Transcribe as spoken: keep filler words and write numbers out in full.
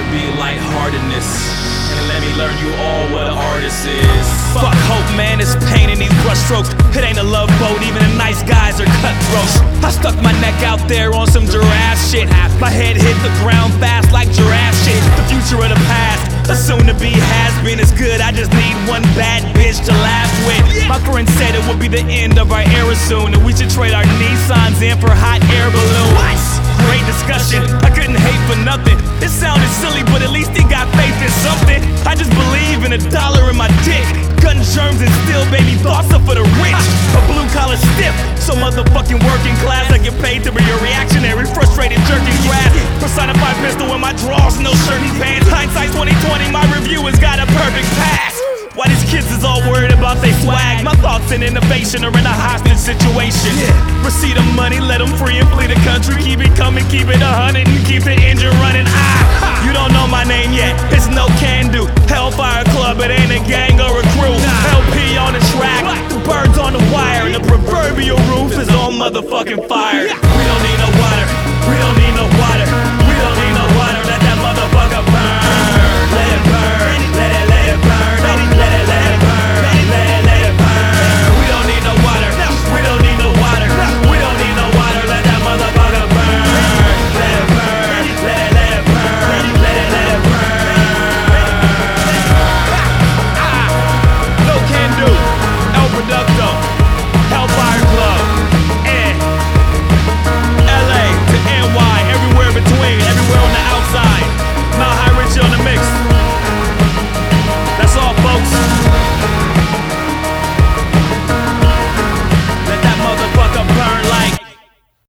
be lightheartedness, and let me learn you all what an artist is. Fuck hope, man, it's pain in these brushstrokes. It ain't a love boat, even the nice guys are cutthroats. I stuck my neck out there on some giraffe shit. My head hit the ground fast like giraffe shit. The future of the past, a soon-to-be has-been is good. I just need one bad bitch to laugh with. My friend said it would be the end of our era soon, and we should trade our Nissans in for hot air balloons. Great discussion, I couldn't hate for nothing. It sounded silly, but at least he got faith in something. I just believe in a dollar in my dick. Cutting germs and still baby thoughts are for the rich. A blue collar stiff, so motherfucking working class. I get paid to be a reactionary, frustrated jerking grass. Personified pistol in my drawers, no shirt and pants. Hindsight twenty twenty, my review has got a perfect pass. Why these kids is all worried about they swag? My thoughts and innovation are in a hostage situation. Receipt of money, let them free and flee the country. Keep it coming, keep it a hundred, and keep the engine running. Ah, you don't know my name yet, it's no can do. Hellfire Club, it ain't a gang or a crew. L P on the track, the birds on the wire, and the proverbial roof is on motherfucking fire. We don't need no water,